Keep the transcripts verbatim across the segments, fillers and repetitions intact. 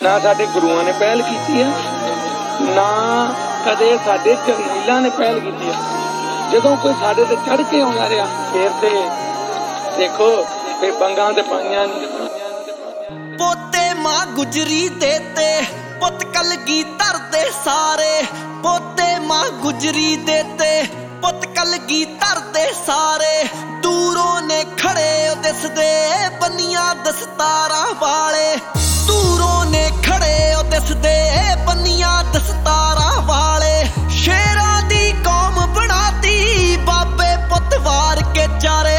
ना साडे गुरुआं ने पहल की है, ना कदे साडे जरनैलां ने पहल की है। जदों कोई साडे ते चढ़ के आउंदा रहा फिर ते देखो फिर बंगां ते पाइयां नहीं। पोते मां गुजरी देते पुत कलगीधर दे सारे, पोते मां गुजरी देते पुत कलगीधर दे सारे। दूरों ने खड़े दिसदे बनिया दस्तारां वाले, दूरों ने खड़े दिसदे बनिया दस्तारां वाले। शेरां दी कौम बनाती बाबे पुत वार के चारे,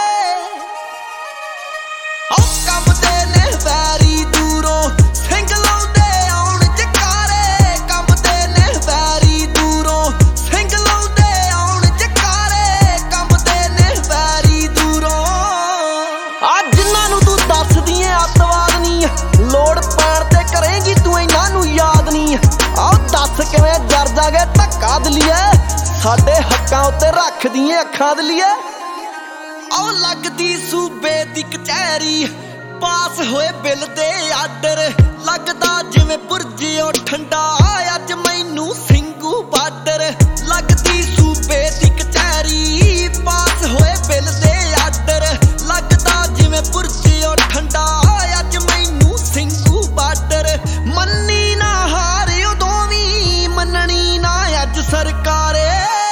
कंबदे ने वैरी दूरों सिंह लाउंदे आउण जकारे, कंबदे ने वैरी दूरों सिंह लाउंदे आउण जकारे, कंबदे ने वैरी दूरों। आ जिन्हां नूं तू दसदी ऐ अतवाद नहीं, लोड़ पैण ते करेंगी तू इन्हां नूं याद नहीं। आओ दस किवें जर जागे धक्का दलीए साडे हक्कां उत्ते रखदी ऐ अखां दलीए। आओ लगदी सूबे दी कचहरी पास होए बिल दे आर्डर, लगदा जिवें पुरजिओ ठंडा अज मैनू सिंगू बार्डर। लगदी सूबे दी कचहरी पास होए बिल दे आर्डर, लगदा जिवें पुरजिओ ठंडा अज मैनू सिंगू बार्डर। मन्नी ना हार उदों वी मन्ननी ना अज सरकारे,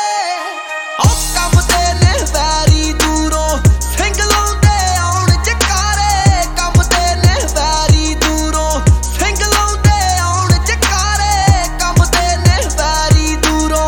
कंबदे ने वैरी दूरों सिंह लाउंदे आउण जकारे, कंबदे ने वैरी दूरों सिंह लाउंदे आउण जकारे, कंबदे ने वैरी दूरों।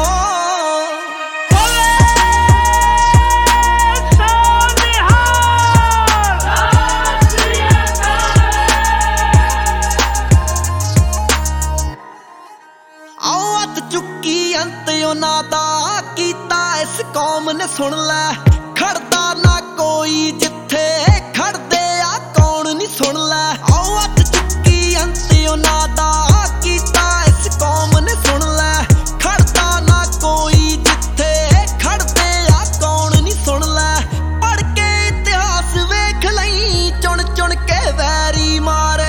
आओ हथ चुकी अंत उन्हां दा कीता इस कौम ने सुन लै, खड़दा ना कोई जिथे खड़दे आ कौन नी सुन लै। आओ हथ चुकी अंत उन्हां दा कीता इस कौम ने सुन लै, खड़दा ना कोई जिथे खड़दे आ कौन नी सुन लै। पढ़ के इतिहास वेख लई चुन चुन के वैरी मारे,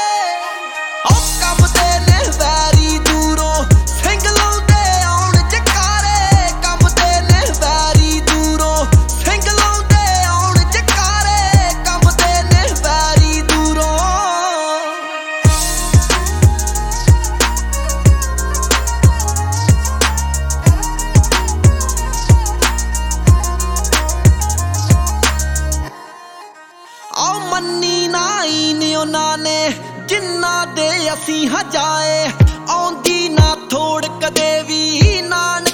कंबदे ने वैरी दूरों सिंह लाउंदे आउण जकारे, कंबदे ने वैरी दूरों सिंह लाउंदे आउण जकारे, कंबदे ने वैरी दूरों। आओ मन्नी ना ईन उन्हां ने जिन्हां दे असीं हजाए, आउंदी ना थोड़ कदे वी ना